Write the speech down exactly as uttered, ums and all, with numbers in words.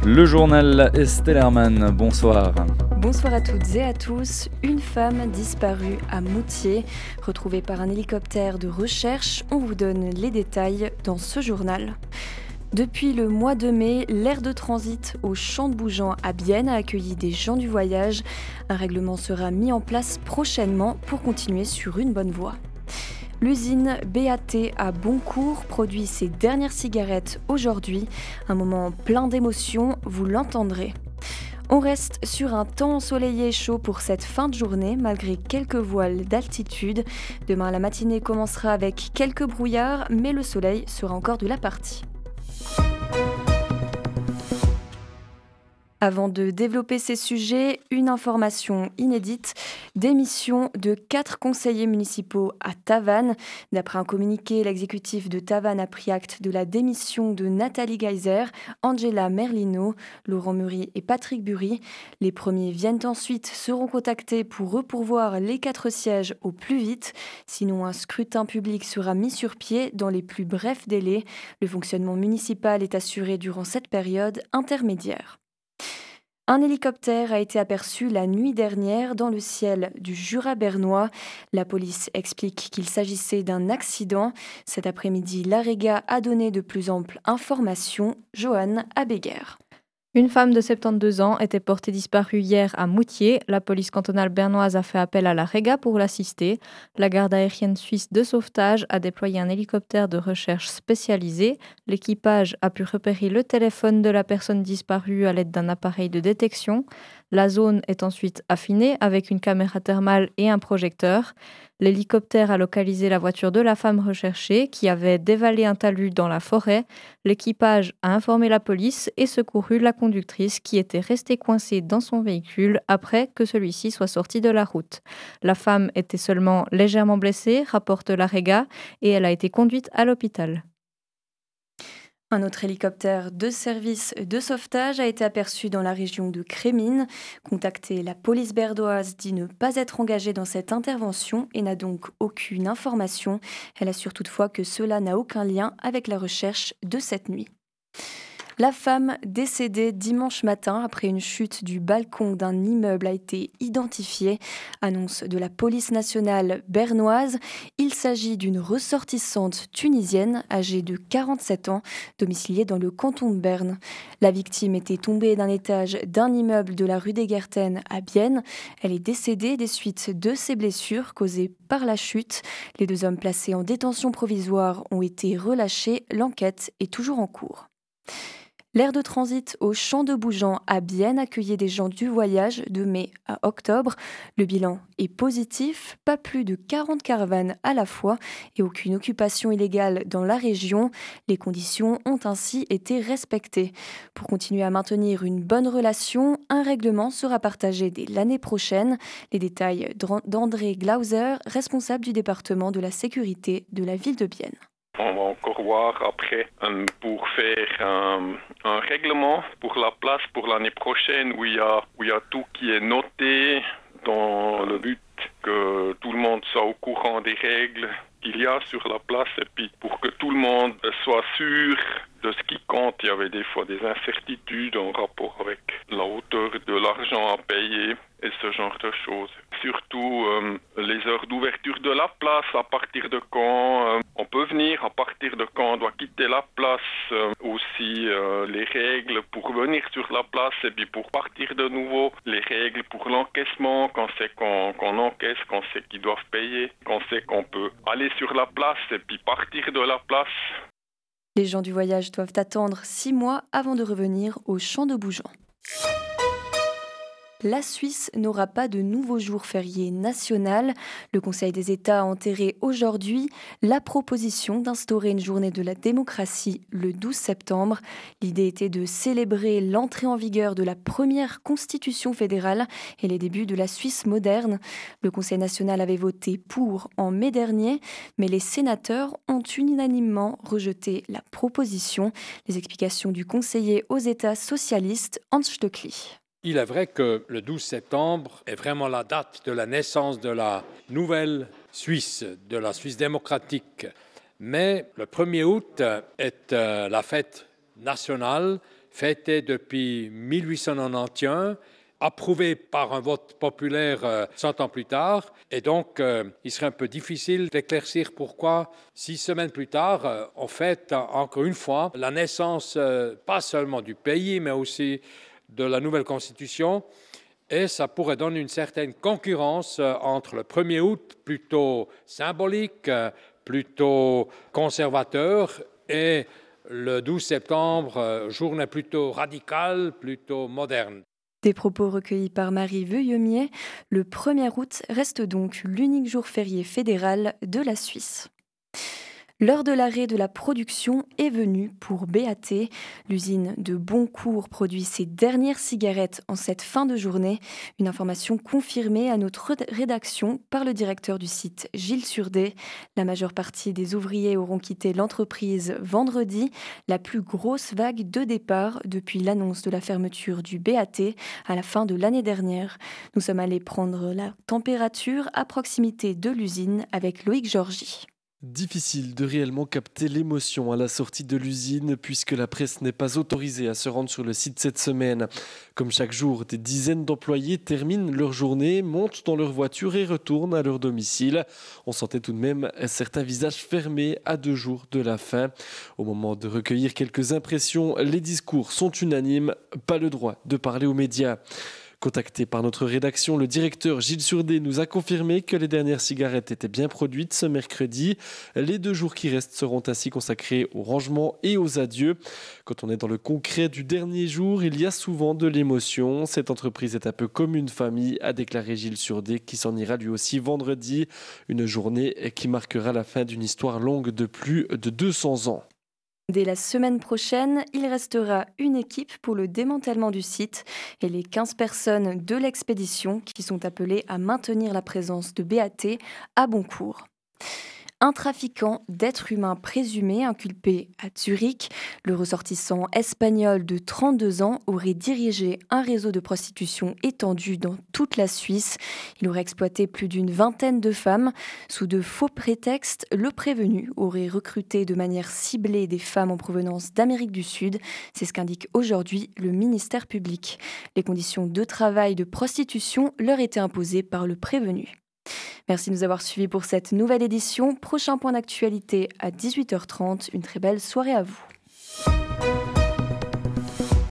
Le journal Estelle Hermann, bonsoir. Bonsoir à toutes et à tous. Une femme disparue à Moutier, retrouvée par un hélicoptère de recherche. On vous donne les détails dans ce journal. Depuis le mois de mai, l'aire de transit au Champ de Bougeant à Bienne a accueilli des gens du voyage. Un règlement sera mis en place prochainement pour continuer sur une bonne voie. L'usine B A T à Boncourt produit ses dernières cigarettes aujourd'hui. Un moment plein d'émotions, vous l'entendrez. On reste sur un temps ensoleillé et chaud pour cette fin de journée, malgré quelques voiles d'altitude. Demain, la matinée commencera avec quelques brouillards, mais le soleil sera encore de la partie. Avant de développer ces sujets, une information inédite, démission de quatre conseillers municipaux à Tavannes. D'après un communiqué, l'exécutif de Tavannes a pris acte de la démission de Nathalie Geiser, Angela Merlino, Laurent Mury et Patrick Bury. Les premiers viennent ensuite, seront contactés pour repourvoir les quatre sièges au plus vite. Sinon, un scrutin public sera mis sur pied dans les plus brefs délais. Le fonctionnement municipal est assuré durant cette période intermédiaire. Un hélicoptère a été aperçu la nuit dernière dans le ciel du Jura bernois. La police explique qu'il s'agissait d'un accident. Cet après-midi, l'Arega a donné de plus amples informations. Johan Abéguer. Une femme de soixante-douze ans était portée disparue hier à Moutier. La police cantonale bernoise a fait appel à la Rega pour l'assister. La garde aérienne suisse de sauvetage a déployé un hélicoptère de recherche spécialisé. L'équipage a pu repérer le téléphone de la personne disparue à l'aide d'un appareil de détection. La zone est ensuite affinée avec une caméra thermale et un projecteur. L'hélicoptère a localisé la voiture de la femme recherchée qui avait dévalé un talus dans la forêt. L'équipage a informé la police et secouru la conductrice qui était restée coincée dans son véhicule après que celui-ci soit sorti de la route. La femme était seulement légèrement blessée, rapporte la Rega, et elle a été conduite à l'hôpital. Un autre hélicoptère de service de sauvetage a été aperçu dans la région de Crémines. Contacté, la police berdoise dit ne pas être engagée dans cette intervention et n'a donc aucune information. Elle assure toutefois que cela n'a aucun lien avec la recherche de cette nuit. La femme décédée dimanche matin après une chute du balcon d'un immeuble a été identifiée. Annonce de la police nationale bernoise. Il s'agit d'une ressortissante tunisienne âgée de quarante-sept ans, domiciliée dans le canton de Berne. La victime était tombée d'un étage d'un immeuble de la rue des Guerten à Bienne. Elle est décédée des suites de ses blessures causées par la chute. Les deux hommes placés en détention provisoire ont été relâchés. L'enquête est toujours en cours. L'aire de transit au Champ de Bougeant à Bienne accueillait des gens du voyage de mai à octobre. Le bilan est positif, pas plus de quarante caravanes à la fois et aucune occupation illégale dans la région. Les conditions ont ainsi été respectées. Pour continuer à maintenir une bonne relation, un règlement sera partagé dès l'année prochaine. Les détails d'André Glauser, responsable du département de la sécurité de la ville de Bienne. On va encore voir après um, pour faire un, un règlement pour la place pour l'année prochaine où il y a, où il y a tout qui est noté dans le but que tout le monde soit au courant des règles qu'il y a sur la place et puis pour que tout le monde soit sûr de ce qui compte. Il y avait des fois des incertitudes en rapport avec la hauteur de l'argent à payer et ce genre de choses. Surtout euh, les heures d'ouverture de la place, à partir de quand euh, on peut venir, à partir de quand on doit quitter la place, euh, aussi euh, les règles pour venir sur la place et puis pour partir de nouveau, les règles pour l'encaissement, quand c'est qu'on, qu'on encaisse, quand c'est qu'ils doivent payer, quand c'est qu'on peut aller sur la place et puis partir de la place. Les gens du voyage doivent attendre six mois avant de revenir au Champ de Bougeant. La Suisse n'aura pas de nouveau jour férié national. Le Conseil des États a enterré aujourd'hui la proposition d'instaurer une journée de la démocratie le douze septembre. L'idée était de célébrer l'entrée en vigueur de la première constitution fédérale et les débuts de la Suisse moderne. Le Conseil national avait voté pour en mai dernier, mais les sénateurs ont unanimement rejeté la proposition. Les explications du conseiller aux États socialistes, Hans Stöckli. Il est vrai que le douze septembre est vraiment la date de la naissance de la nouvelle Suisse, de la Suisse démocratique. Mais le premier août est euh, la fête national fêté depuis mille huit cent quatre-vingt-onze, approuvé par un vote populaire euh, cent ans plus tard. Et donc, euh, il serait un peu difficile d'éclaircir pourquoi, six semaines plus tard, euh, on fête euh, encore une fois la naissance, euh, pas seulement du pays, mais aussi de la nouvelle Constitution. Et ça pourrait donner une certaine concurrence euh, entre le premier août, plutôt symbolique, euh, plutôt conservateur, et le douze septembre, euh, journée plutôt radicale, plutôt moderne. Des propos recueillis par Marie Veuillemier. Le premier août reste donc l'unique jour férié fédéral de la Suisse. L'heure de l'arrêt de la production est venue pour B A T. L'usine de Boncourt produit ses dernières cigarettes en cette fin de journée. Une information confirmée à notre rédaction par le directeur du site, Gilles Surdé. La majeure partie des ouvriers auront quitté l'entreprise vendredi. La plus grosse vague de départ depuis l'annonce de la fermeture du B A T à la fin de l'année dernière. Nous sommes allés prendre la température à proximité de l'usine avec Loïc Georgy. Difficile de réellement capter l'émotion à la sortie de l'usine puisque la presse n'est pas autorisée à se rendre sur le site cette semaine. Comme chaque jour, des dizaines d'employés terminent leur journée, montent dans leur voiture et retournent à leur domicile. On sentait tout de même certains visages fermés à deux jours de la fin. Au moment de recueillir quelques impressions, les discours sont unanimes, pas le droit de parler aux médias. Contacté par notre rédaction, le directeur Gilles Surdé nous a confirmé que les dernières cigarettes étaient bien produites ce mercredi. Les deux jours qui restent seront ainsi consacrés au rangement et aux adieux. Quand on est dans le concret du dernier jour, il y a souvent de l'émotion. Cette entreprise est un peu comme une famille, a déclaré Gilles Surdé, qui s'en ira lui aussi vendredi. Une journée qui marquera la fin d'une histoire longue de plus de deux cents ans. Dès la semaine prochaine, il restera une équipe pour le démantèlement du site et les quinze personnes de l'expédition qui sont appelées à maintenir la présence de B A T à Boncourt. Un trafiquant d'êtres humains présumé inculpé à Zurich, le ressortissant espagnol de trente-deux ans aurait dirigé un réseau de prostitution étendu dans toute la Suisse. Il aurait exploité plus d'une vingtaine de femmes. Sous de faux prétextes, le prévenu aurait recruté de manière ciblée des femmes en provenance d'Amérique du Sud. C'est ce qu'indique aujourd'hui le ministère public. Les conditions de travail de prostitution leur étaient imposées par le prévenu. Merci de nous avoir suivis pour cette nouvelle édition. Prochain point d'actualité à dix-huit heures trente. Une très belle soirée à vous.